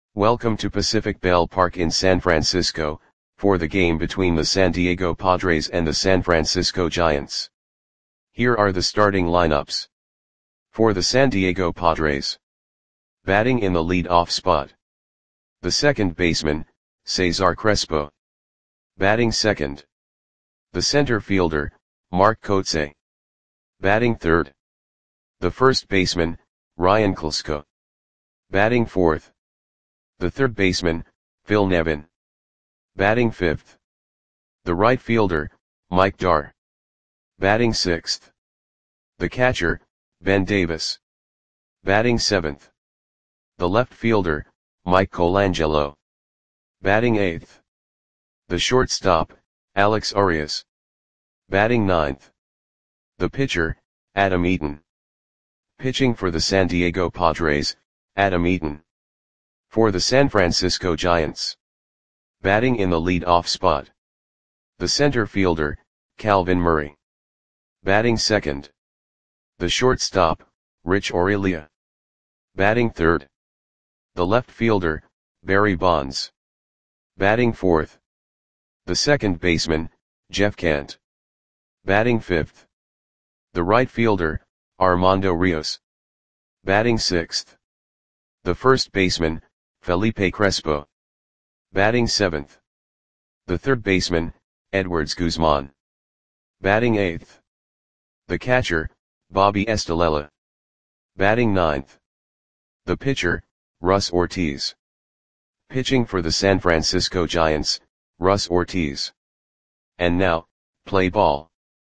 Welcome to Pacific Bell Park in San Francisco, for the game between the San Diego Padres and the San Francisco Giants. Here are the starting lineups. For the San Diego Padres. Batting in the lead-off spot. The second baseman, Cesar Crespo. Batting second. The center fielder, Mark Kotsay. Batting third. The first baseman, Ryan Klesko. Batting fourth. The third baseman, Phil Nevin. Batting fifth. The right fielder, Mike Dar. Batting sixth. The catcher, Ben Davis. Batting seventh. The left fielder, Mike Colangelo. Batting eighth. The shortstop, Alex Arias. Batting ninth. The pitcher, Adam Eaton. Pitching for the San Diego Padres, Adam Eaton. For the San Francisco Giants. Batting in the lead-off spot. The center fielder, Calvin Murray. Batting second. The shortstop, Rich Aurelia. Batting third. The left fielder, Barry Bonds. Batting fourth. The second baseman, Jeff Kent. Batting fifth. The right fielder, Armando Rios. Batting sixth. The first baseman, Felipe Crespo. Batting seventh. The third baseman, Edwards Guzman. Batting eighth. The catcher, Bobby Estalella. Batting ninth. The pitcher, Russ Ortiz. Pitching for the San Francisco Giants, Russ Ortiz. And now, play ball.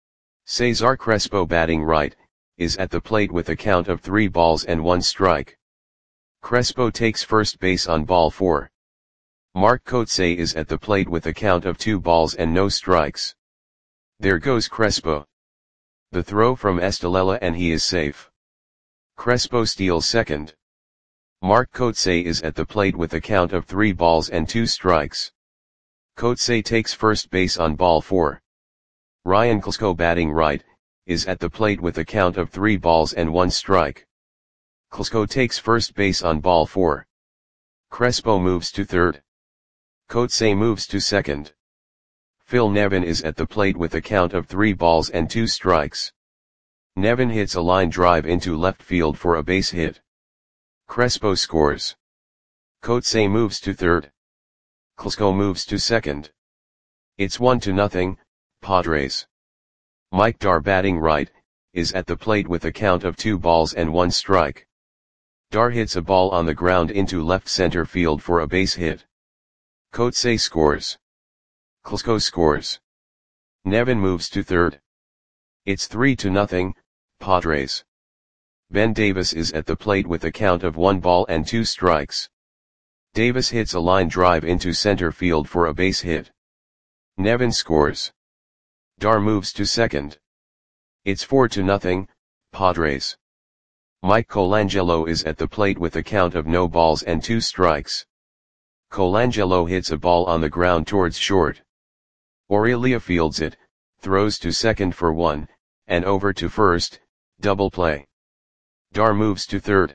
Cesar Crespo batting right, is at the plate with a count of 3 balls and 1 strike. Crespo takes first base on ball 4. Mark Kotsay is at the plate with a count of 2 balls and no strikes. There goes Crespo. The throw from Estalella and he is safe. Crespo steals second. Mark Kotsay is at the plate with a count of 3 balls and 2 strikes. Kotsay takes first base on ball 4. Ryan Klesko batting right, is at the plate with a count of 3 balls and 1 strike. Klesko takes first base on ball 4. Crespo moves to third. Kotsay moves to second. Phil Nevin is at the plate with a count of 3 balls and 2 strikes. Nevin hits a line drive into left field for a base hit. Crespo scores. Kotsay moves to third. Klesko moves to second. It's 1-0, Padres. Mike Dar batting right, is at the plate with a count of 2 balls and 1 strike. Dar hits a ball on the ground into left center field for a base hit. Kotsay scores. Klesko scores. Nevin moves to third. It's 3-0, Padres. Ben Davis is at the plate with a count of 1 ball and 2 strikes. Davis hits a line drive into center field for a base hit. Nevin scores. Dar moves to second. It's 4-0, Padres. Mike Colangelo is at the plate with a count of no balls and 2 strikes. Colangelo hits a ball on the ground towards short. Aurelia fields it, throws to second for 1, and over to first, double play. Dar moves to third.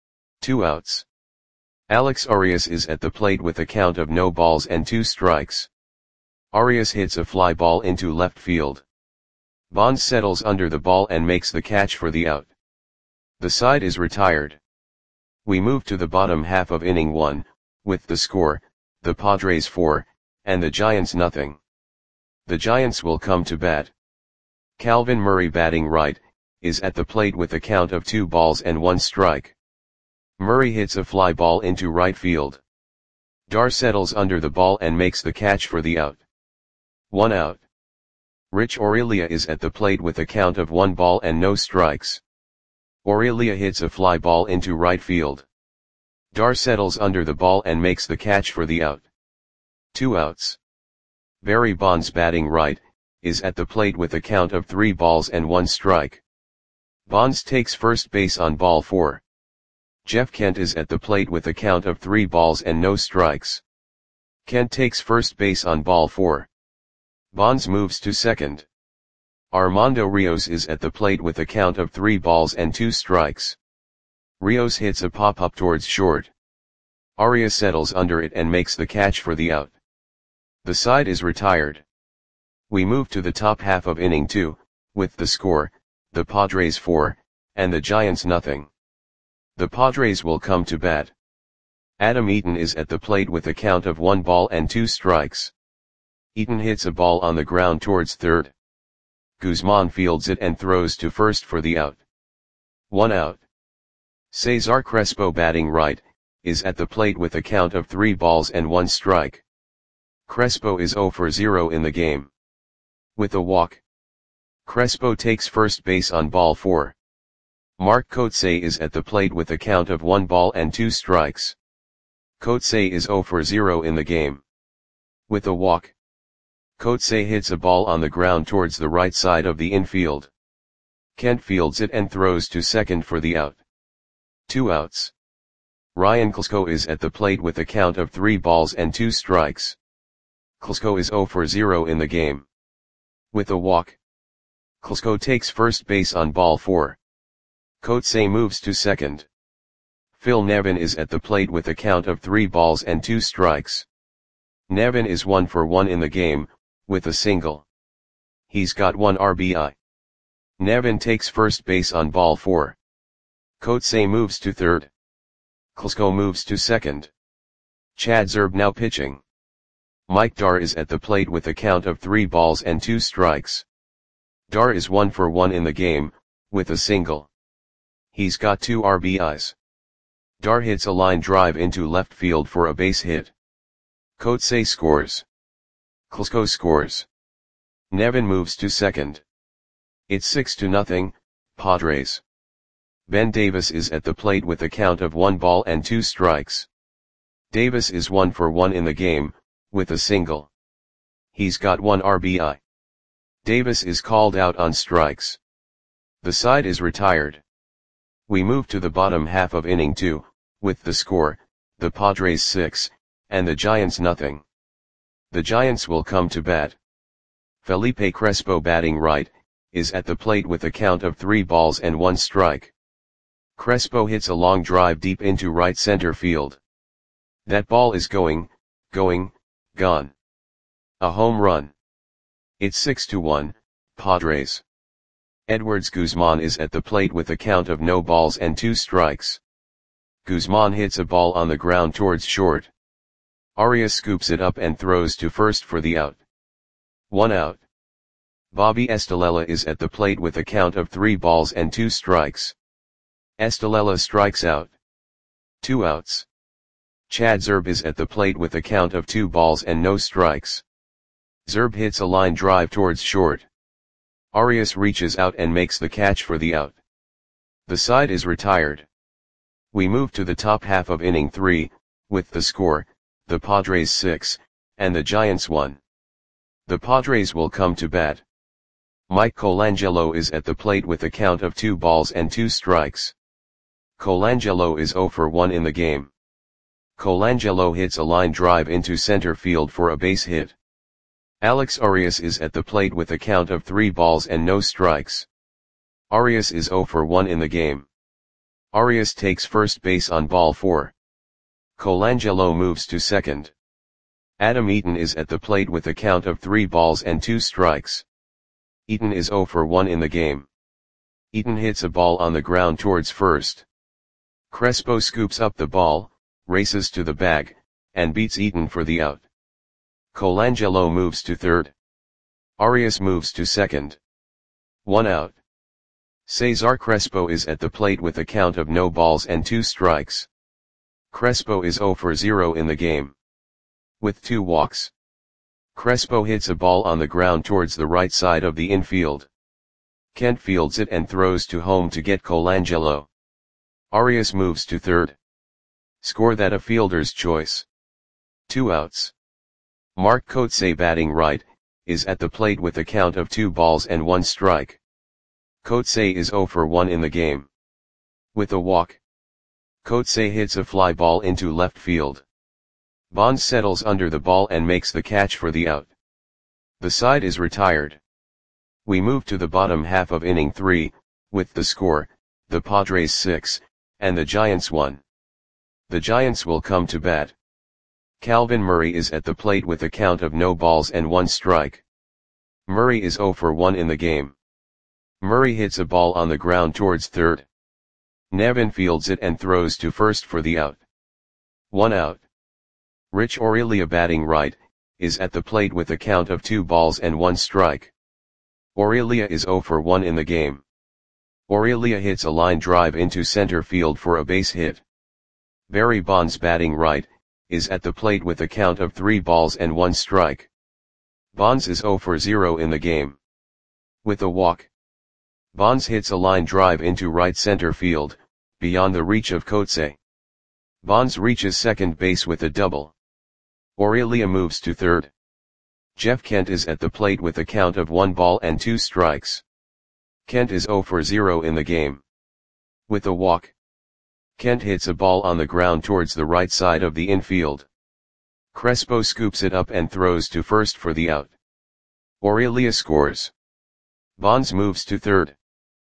2 outs. Alex Arias is at the plate with a count of no balls and 2 strikes. Arias hits a fly ball into left field. Bonds settles under the ball and makes the catch for the out. The side is retired. We move to the bottom half of inning 1, with the score, the Padres 4, and the Giants nothing. The Giants will come to bat. Calvin Murray batting right, is at the plate with a count of 2 balls and 1 strike. Murray hits a fly ball into right field. Dar settles under the ball and makes the catch for the out. 1 out. Rich Aurelia is at the plate with a count of 1 ball and no strikes. Aurelia hits a fly ball into right field. Dar settles under the ball and makes the catch for the out. 2 outs. Barry Bonds batting right, is at the plate with a count of 3 balls and 1 strike. Bonds takes first base on ball 4. Jeff Kent is at the plate with a count of 3 balls and no strikes. Kent takes first base on ball 4. Bonds moves to second. Armando Rios is at the plate with a count of 3 balls and 2 strikes. Rios hits a pop-up towards short. Arias settles under it and makes the catch for the out. The side is retired. We move to the top half of inning 2, with the score, the Padres 4, and the Giants nothing. The Padres will come to bat. Adam Eaton is at the plate with a count of 1 ball and 2 strikes. Eaton hits a ball on the ground towards third. Guzman fields it and throws to first for the out. 1 out. Cesar Crespo, batting right, is at the plate with a count of 3 balls and 1 strike. Crespo is 0 for 0 in the game. With a walk, Crespo takes first base on ball 4. Mark Kotsay is at the plate with a count of 1 ball and 2 strikes. Kotsay is 0 for 0 in the game. With a walk, Kotsay hits a ball on the ground towards the right side of the infield. Kent fields it and throws to second for the out. 2 outs. Ryan Klesko is at the plate with a count of 3 balls and 2 strikes. Klesko is 0 for 0 in the game. With a walk, Klesko takes first base on ball 4. Kotsay moves to second. Phil Nevin is at the plate with a count of 3 balls and 2 strikes. Nevin is 1 for 1 in the game, with a single. He's got 1 RBI. Nevin takes first base on ball 4. Kotsay moves to third. Klesko moves to second. Chad Zerb now pitching. Mike Dar is at the plate with a count of 3 balls and 2 strikes. Dar is 1 for 1 in the game, with a single. He's got 2 RBIs. Dar hits a line drive into left field for a base hit. Kotsay scores. Klesko scores. Nevin moves to second. It's 6-0, Padres. Ben Davis is at the plate with a count of 1 ball and 2 strikes. Davis is 1 for 1 in the game, with a single. He's got 1 RBI. Davis is called out on strikes. The side is retired. We move to the bottom half of inning 2, with the score, the Padres 6, and the Giants nothing. The Giants will come to bat. Felipe Crespo, batting right, is at the plate with a count of 3 balls and 1 strike. Crespo hits a long drive deep into right center field. That ball is gone. A home run. It's 6-1, Padres. Edwards Guzman is at the plate with a count of no balls and 2 strikes. Guzman hits a ball on the ground towards short. Arias scoops it up and throws to first for the out. 1 out. Bobby Estalella is at the plate with a count of 3 balls and 2 strikes. Estalella strikes out. 2 outs. Chad Zerb is at the plate with a count of 2 balls and no strikes. Zerb hits a line drive towards short. Arias reaches out and makes the catch for the out. The side is retired. We move to the top half of inning 3, with the score, the Padres 6, and the Giants 1. The Padres will come to bat. Mike Colangelo is at the plate with a count of 2 balls and 2 strikes. Colangelo is 0 for 1 in the game. Colangelo hits a line drive into center field for a base hit. Alex Arias is at the plate with a count of 3 balls and no strikes. Arias is 0 for 1 in the game. Arias takes first base on ball 4. Colangelo moves to second. Adam Eaton is at the plate with a count of 3 balls and 2 strikes. Eaton is 0 for 1 in the game. Eaton hits a ball on the ground towards first. Crespo scoops up the ball, races to the bag, and beats Eaton for the out. Colangelo moves to third. Arias moves to second. 1 out. Cesar Crespo is at the plate with a count of no balls and 2 strikes. Crespo is 0 for 0 in the game. With 2 walks. Crespo hits a ball on the ground towards the right side of the infield. Kent fields it and throws to home to get Colangelo. Arias moves to third. Score that a fielder's choice. 2 outs. Mark Kotsay, batting right, is at the plate with a count of 2 balls and 1 strike. Kotsay is 0 for 1 in the game. With a walk, Kotsay hits a fly ball into left field. Bonds settles under the ball and makes the catch for the out. The side is retired. We move to the bottom half of inning 3, with the score, the Padres 6, and the Giants 1. The Giants will come to bat. Calvin Murray is at the plate with a count of no balls and 1 strike. Murray is 0 for 1 in the game. Murray hits a ball on the ground towards third. Nevin fields it and throws to first for the out. 1 out. Rich Aurelia, batting right, is at the plate with a count of 2 balls and 1 strike. Aurelia is 0 for 1 in the game. Aurelia hits a line drive into center field for a base hit. Barry Bonds, batting right, is at the plate with a count of 3 balls and 1 strike. Bonds is 0 for 0 in the game. With a walk, Bonds hits a line drive into right center field, beyond the reach of Coetzee. Bonds reaches second base with a double. Aurelia moves to third. Jeff Kent is at the plate with a count of 1 ball and 2 strikes. Kent is 0 for 0 in the game. With a walk, Kent hits a ball on the ground towards the right side of the infield. Crespo scoops it up and throws to first for the out. Aurelia scores. Bonds moves to third.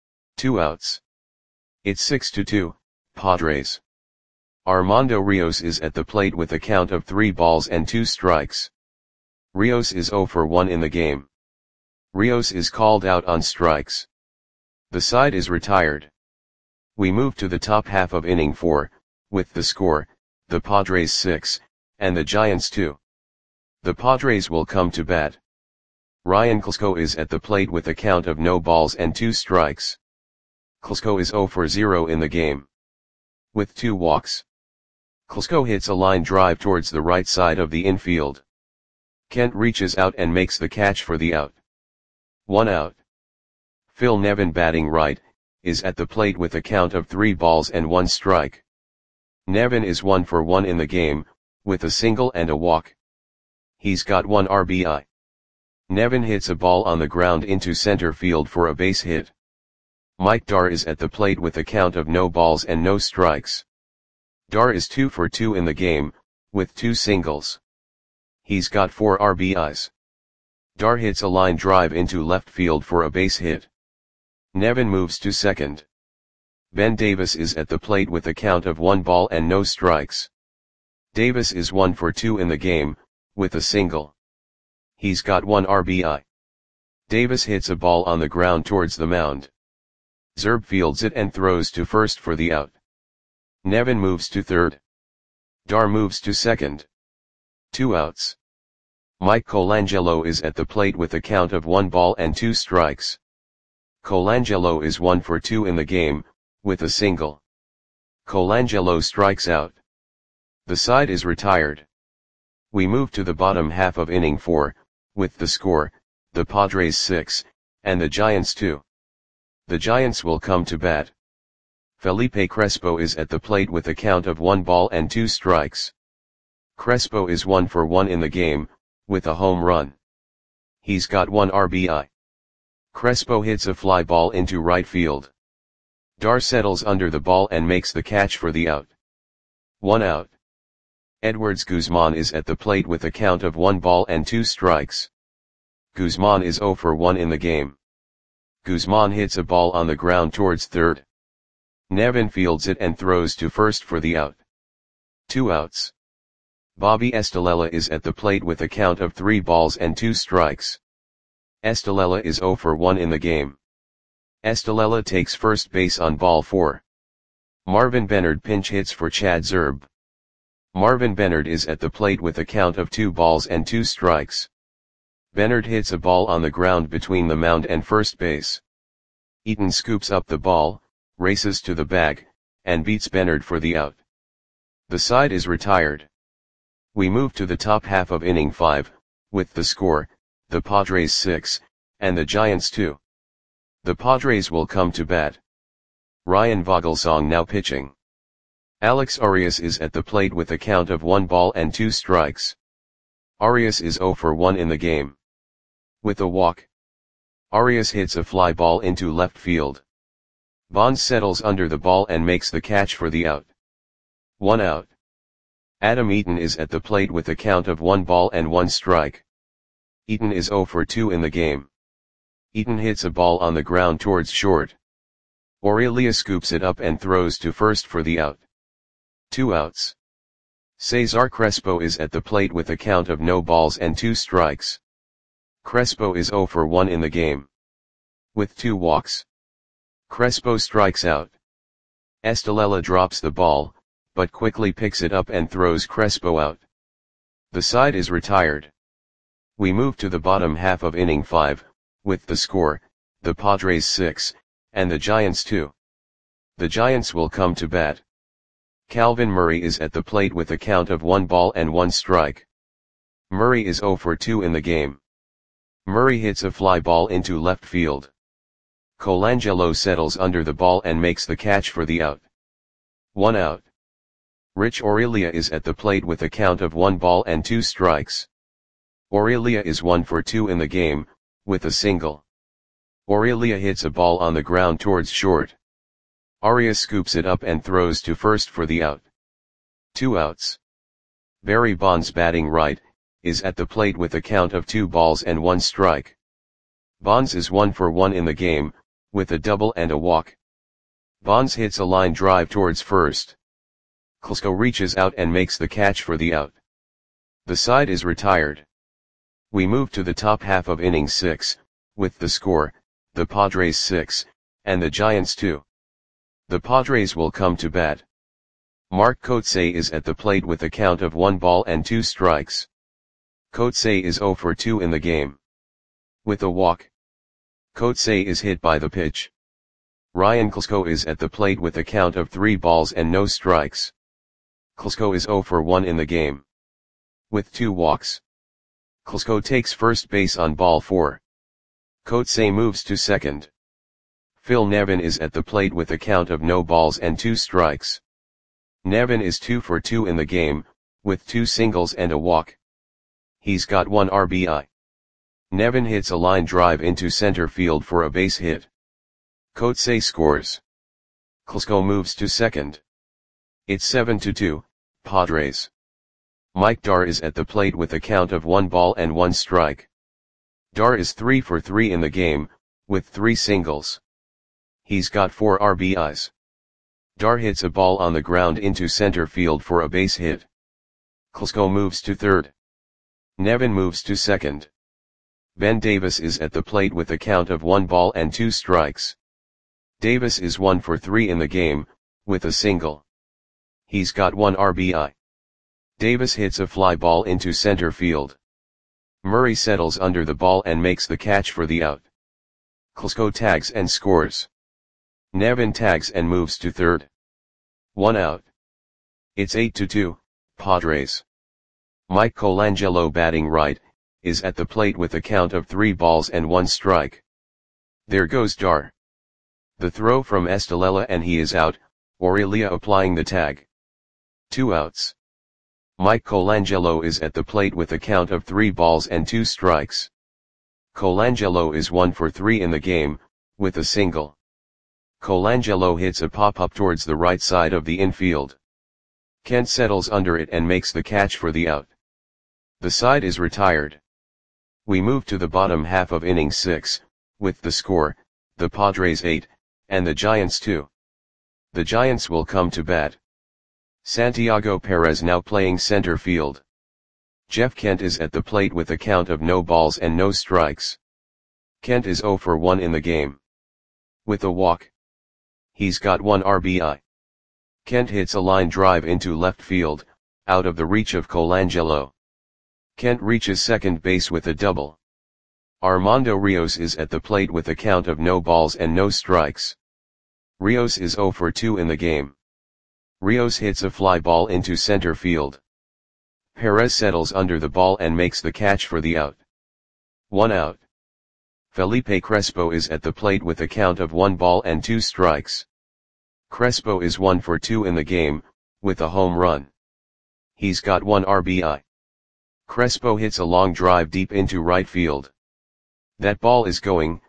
2 outs. It's 6-2, Padres. Armando Rios is at the plate with a count of 3 balls and 2 strikes. Rios is 0 for 1 in the game. Rios is called out on strikes. The side is retired. We move to the top half of inning 4, with the score, the Padres 6, and the Giants 2. The Padres will come to bat. Ryan Klesko is at the plate with a count of no balls and 2 strikes. Klesko is 0 for 0 in the game. With 2 walks, Klesko hits a line drive towards the right side of the infield. Kent reaches out and makes the catch for the out. 1 out. Phil Nevin, batting right, is at the plate with a count of 3 balls and 1 strike. Nevin is 1 for 1 in the game, with a single and a walk. He's got 1 RBI. Nevin hits a ball on the ground into center field for a base hit. Mike Dar is at the plate with a count of no balls and no strikes. Dar is 2 for 2 in the game, with 2 singles. He's got 4 RBIs. Dar hits a line drive into left field for a base hit. Nevin moves to second. Ben Davis is at the plate with a count of 1 ball and no strikes. Davis is 1 for 2 in the game, with a single. He's got 1 RBI. Davis hits a ball on the ground towards the mound. Zerb fields it and throws to first for the out. Nevin moves to third. Dar moves to second. 2 outs. Mike Colangelo is at the plate with a count of 1 ball and 2 strikes. Colangelo is 1 for 2 in the game, with a single. Colangelo strikes out. The side is retired. We move to the bottom half of inning 4, with the score, the Padres 6, and the Giants 2. The Giants will come to bat. Felipe Crespo is at the plate with a count of 1 ball and 2 strikes. Crespo is 1 for 1 in the game, with a home run. He's got 1 RBI. Crespo hits a fly ball into right field. Dar settles under the ball and makes the catch for the out. 1 out. Edwards Guzman is at the plate with a count of 1 ball and 2 strikes. Guzman is 0 for 1 in the game. Guzman hits a ball on the ground towards third. Nevin fields it and throws to first for the out. 2 outs. Bobby Estalella is at the plate with a count of 3 balls and 2 strikes. Estalella is 0 for 1 in the game. Estalella takes first base on ball 4. Marvin Bennard pinch hits for Chad Zerb. Marvin Bennard is at the plate with a count of 2 balls and 2 strikes. Bennard hits a ball on the ground between the mound and first base. Eaton scoops up the ball, races to the bag, and beats Bennard for the out. The side is retired. We move to the top half of inning 5, with the score, the Padres 6, and the Giants 2. The Padres will come to bat. Ryan Vogelsong now pitching. Alex Arias is at the plate with a count of 1 ball and 2 strikes. Arias is 0 for 1 in the game. With a walk, Arias hits a fly ball into left field. Bonds settles under the ball and makes the catch for the out. 1 out. Adam Eaton is at the plate with a count of 1 ball and 1 strike. Eaton is 0 for 2 in the game. Eaton hits a ball on the ground towards short. Aurelia scoops it up and throws to first for the out. 2 outs. Cesar Crespo is at the plate with a count of no balls and 2 strikes. Crespo is 0 for 1 in the game. With 2 walks. Crespo strikes out. Estrella drops the ball, but quickly picks it up and throws Crespo out. The side is retired. We move to the bottom half of inning 5, with the score, the Padres 6, and the Giants 2. The Giants will come to bat. Calvin Murray is at the plate with a count of 1 ball and 1 strike. Murray is 0 for 2 in the game. Murray hits a fly ball into left field. Colangelo settles under the ball and makes the catch for the out. 1 out. Rich Aurilia is at the plate with a count of 1 ball and 2 strikes. Aurilia is 1 for 2 in the game, with a single. Aurilia hits a ball on the ground towards short. Arias scoops it up and throws to first for the out. 2 outs. Barry Bonds, batting right, is at the plate with a count of 2 balls and 1 strike. Bonds is 1 for 1 in the game, with a double and a walk. Bonds hits a line drive towards first. Klesko reaches out and makes the catch for the out. The side is retired. We move to the top half of inning 6, with the score, the Padres 6, and the Giants 2. The Padres will come to bat. Mark Kotsay is at the plate with a count of 1 ball and 2 strikes. Kotsay is 0 for 2 in the game. With a walk. Kotsay is hit by the pitch. Ryan Klesko is at the plate with a count of 3 balls and no strikes. Klesko is 0 for 1 in the game. With 2 walks. Klesko takes first base on ball 4. Kotsay moves to second. Phil Nevin is at the plate with a count of no balls and 2 strikes. Nevin is 2 for 2 in the game, with 2 singles and a walk. He's got 1 RBI. Nevin hits a line drive into center field for a base hit. Kotsay scores. Klesko moves to second. It's 7-2, Padres. Mike Dar is at the plate with a count of 1 ball and 1 strike. Dar is 3 for 3 in the game, with 3 singles. He's got 4 RBIs. Dar hits a ball on the ground into center field for a base hit. Klesko moves to third. Nevin moves to second. Ben Davis is at the plate with a count of 1 ball and 2 strikes. Davis is 1 for 3 in the game, with a single. He's got 1 RBI. Davis hits a fly ball into center field. Murray settles under the ball and makes the catch for the out. Klesko tags and scores. Nevin tags and moves to third. 1 out. It's 8-2, Padres. Mike Colangelo, batting right, is at the plate with a count of 3 balls and 1 strike. There goes Dar. The throw from Estrella and he is out, Aurilia applying the tag. 2 outs. Mike Colangelo is at the plate with a count of 3 balls and 2 strikes. Colangelo is 1 for 3 in the game, with a single. Colangelo hits a pop-up towards the right side of the infield. Kent settles under it and makes the catch for the out. The side is retired. We move to the bottom half of inning 6, with the score, the Padres 8, and the Giants 2. The Giants will come to bat. Santiago Perez now playing center field. Jeff Kent is at the plate with a count of no balls and no strikes. Kent is 0 for 1 in the game. With a walk. He's got 1 RBI. Kent hits a line drive into left field, out of the reach of Colangelo. Kent reaches second base with a double. Armando Rios is at the plate with a count of no balls and no strikes. Rios is 0 for 2 in the game. Rios hits a fly ball into center field. Perez settles under the ball and makes the catch for the out. 1 out. Felipe Crespo is at the plate with a count of 1 ball and 2 strikes. Crespo is 1 for 2 in the game, with a home run. He's got 1 RBI. Crespo hits a long drive deep into right field. That ball is going,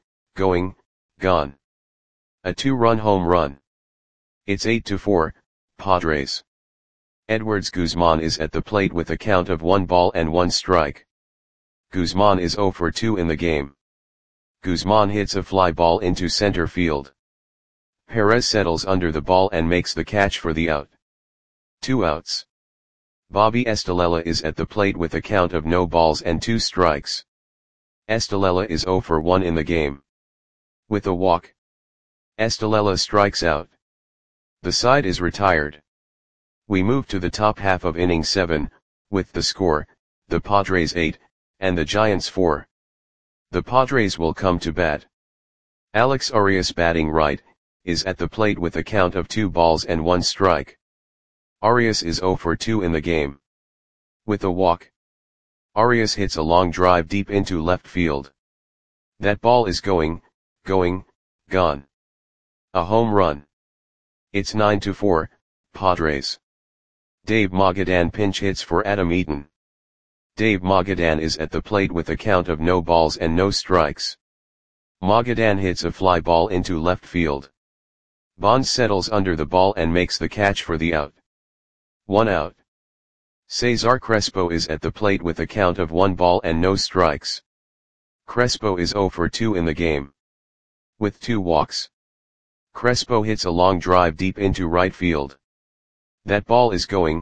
gone. A 2-run home run. It's 8-4, Padres. Edwards Guzman is at the plate with a count of 1 ball and 1 strike. Guzman is 0 for 2 in the game. Guzman hits a fly ball into center field. Perez settles under the ball and makes the catch for the out. 2 outs. Bobby Estalella is at the plate with a count of no balls and 2 strikes. Estalella is 0 for 1 in the game. With a walk, Estalella strikes out. The side is retired. We move to the top half of inning 7, with the score, the Padres 8, and the Giants 4. The Padres will come to bat. Alex Arias, batting right, is at the plate with a count of 2 balls and 1 strike. Arias is 0 for 2 in the game. With a walk, Arias hits a long drive deep into left field. That ball is going, gone. A home run. It's 9-4, Padres. Dave Magadan pinch hits for Adam Eaton. Dave Magadan is at the plate with a count of no balls and no strikes. Magadan hits a fly ball into left field. Bonds settles under the ball and makes the catch for the out. 1 out. Cesar Crespo is at the plate with a count of 1 ball and no strikes. Crespo is 0 for 2 in the game. With 2 walks, Crespo hits a long drive deep into right field. That ball is going,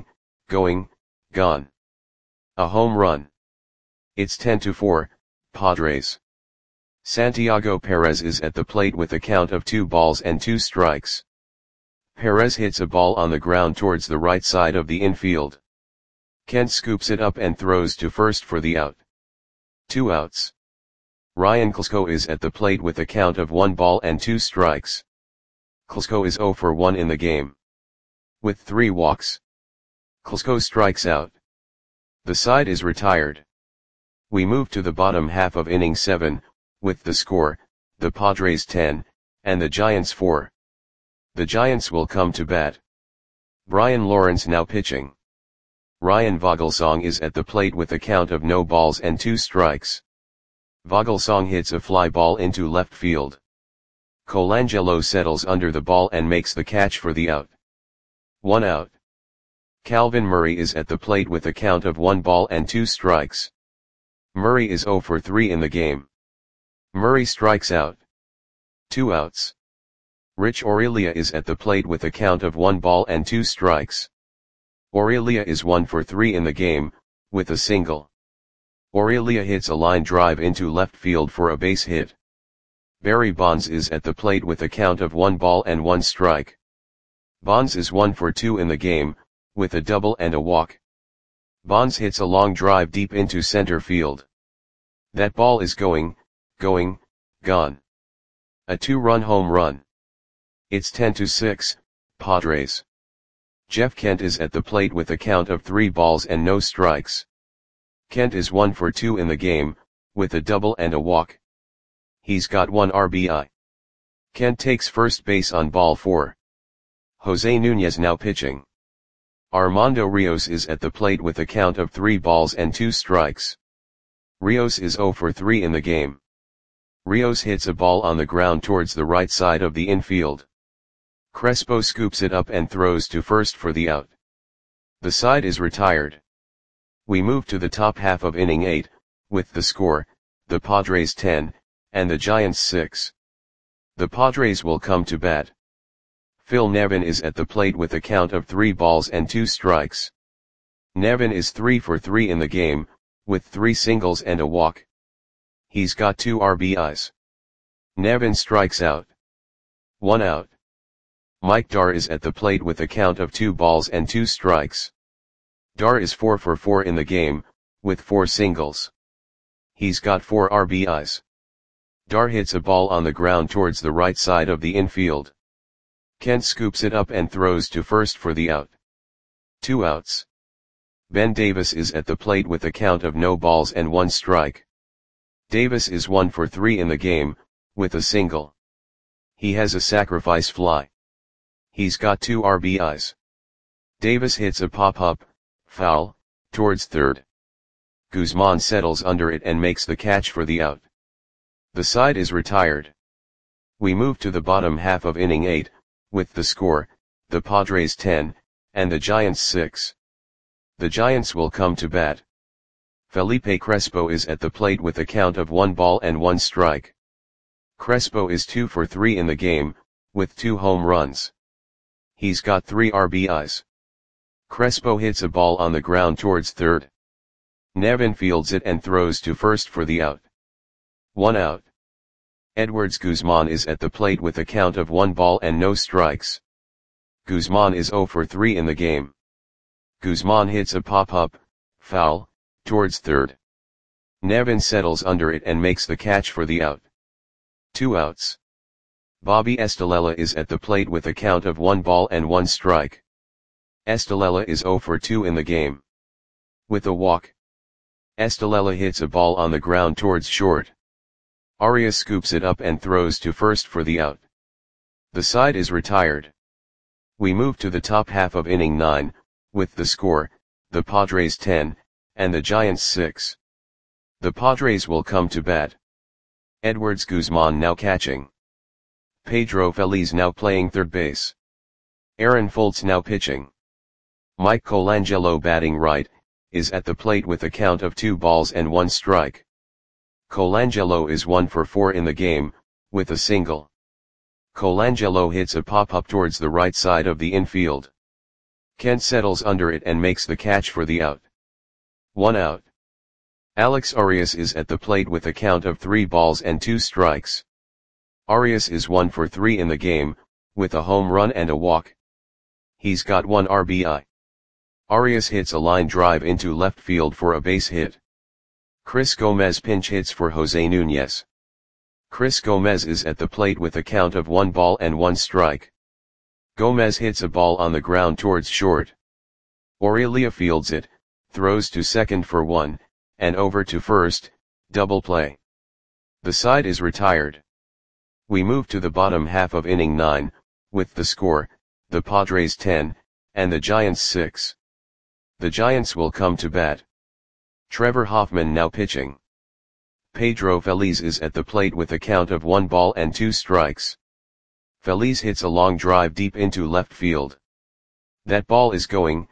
gone. A home run. It's 10-4, Padres. Santiago Perez is at the plate with a count of 2 balls and 2 strikes. Perez hits a ball on the ground towards the right side of the infield. Kent scoops it up and throws to first for the out. 2 outs. Ryan Klesko is at the plate with a count of 1 ball and 2 strikes. Klesko is 0 for 1 in the game. With 3 walks, Klesko strikes out. The side is retired. We move to the bottom half of inning 7, with the score, the Padres 10, and the Giants 4. The Giants will come to bat. Brian Lawrence now pitching. Ryan Vogelsong is at the plate with a count of no balls and 2 strikes. Vogelsong hits a fly ball into left field. Colangelo settles under the ball and makes the catch for the out. 1 out. Calvin Murray is at the plate with a count of 1 ball and 2 strikes. Murray is 0 for 3 in the game. Murray strikes out. 2 outs. Rich Aurelia is at the plate with a count of 1 ball and 2 strikes. Aurelia is 1 for 3 in the game, with a single. Aurelia hits a line drive into left field for a base hit. Barry Bonds is at the plate with a count of 1 ball and 1 strike. Bonds is 1 for 2 in the game, with a double and a walk. Bonds hits a long drive deep into center field. That ball is going, gone. A 2-run home run. It's 10-6, Padres. Jeff Kent is at the plate with a count of 3 balls and no strikes. Kent is 1 for 2 in the game, with a double and a walk. He's got 1 RBI. Kent takes first base on ball 4. Jose Nunez now pitching. Armando Rios is at the plate with a count of 3 balls and 2 strikes. Rios is 0 for 3 in the game. Rios hits a ball on the ground towards the right side of the infield. Crespo scoops it up and throws to first for the out. The side is retired. We move to the top half of inning 8, with the score, the Padres 10, and the Giants 6. The Padres will come to bat. Phil Nevin is at the plate with a count of 3 balls and 2 strikes. Nevin is 3 for 3 in the game, with 3 singles and a walk. He's got 2 RBIs. Nevin strikes out. 1 out. Mike Dar is at the plate with a count of 2 balls and 2 strikes. Dar is 4 for 4 in the game, with 4 singles. He's got 4 RBIs. Dar hits a ball on the ground towards the right side of the infield. Kent scoops it up and throws to first for the out. 2 outs. Ben Davis is at the plate with a count of no balls and 1 strike. Davis is 1 for 3 in the game, with a single. He has a sacrifice fly. He's got 2 RBIs. Davis hits a pop-up, foul, towards third. Guzman settles under it and makes the catch for the out. The side is retired. We move to the bottom half of inning 8, with the score, the Padres 10, and the Giants 6. The Giants will come to bat. Felipe Crespo is at the plate with a count of 1 ball and 1 strike. Crespo is 2 for 3 in the game, with 2 home runs. He's got 3 RBIs. Crespo hits a ball on the ground towards third. Nevin fields it and throws to first for the out. 1 out. Edwards Guzman is at the plate with a count of 1 ball and no strikes. Guzman is 0 for 3 in the game. Guzman hits a pop-up, foul, towards third. Nevin settles under it and makes the catch for the out. 2 outs. Bobby Estalella is at the plate with a count of 1 ball and 1 strike. Estalella is 0 for 2 in the game. With a walk, Estalella hits a ball on the ground towards short. Arias scoops it up and throws to first for the out. The side is retired. We move to the top half of inning 9, with the score, the Padres 10, and the Giants 6. The Padres will come to bat. Edwards Guzman now catching. Pedro Feliz now playing third base. Aaron Foltz now pitching. Mike Colangelo batting right, is at the plate with a count of 2 balls and 1 strike. Colangelo is 1 for 4 in the game, with a single. Colangelo hits a pop-up towards the right side of the infield. Kent settles under it and makes the catch for the out. 1 out. Alex Arias is at the plate with a count of 3 balls and 2 strikes. Arias is 1 for 3 in the game, with a home run and a walk. He's got 1 RBI. Arias hits a line drive into left field for a base hit. Chris Gomez pinch hits for Jose Nunez. Chris Gomez is at the plate with a count of 1 ball and 1 strike. Gomez hits a ball on the ground towards short. Aurelia fields it, throws to second for 1, and over to first, double play. The side is retired. We move to the bottom half of inning 9, with the score, the Padres 10, and the Giants 6. The Giants will come to bat. Trevor Hoffman now pitching. Pedro Feliz is at the plate with a count of 1 ball and 2 strikes. Feliz hits a long drive deep into left field. That ball is gone.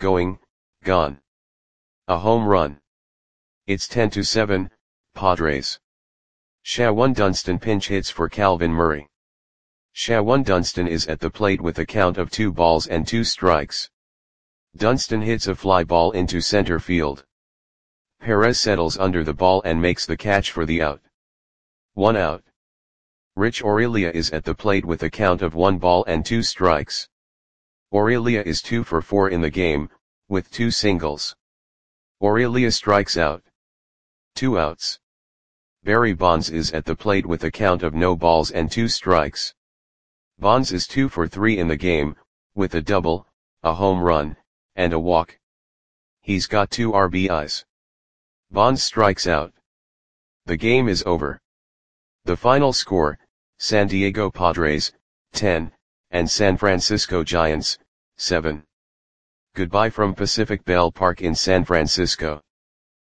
A home run. It's 10-7, Padres. Shawan Dunston pinch hits for Calvin Murray. Shawan Dunston is at the plate with a count of 2 balls and 2 strikes. Dunston hits a fly ball into center field. Perez settles under the ball and makes the catch for the out. 1 out. Rich Aurelia is at the plate with a count of 1 ball and 2 strikes. Aurelia is 2 for 4 in the game, with 2 singles. Aurelia strikes out. 2 outs. Barry Bonds is at the plate with a count of no balls and 2 strikes. Bonds is 2 for 3 in the game, with a double, a home run, and a walk. He's got 2 RBIs. Bonds strikes out. The game is over. The final score, San Diego Padres, 10, and San Francisco Giants, 7. Goodbye from Pacific Bell Park in San Francisco.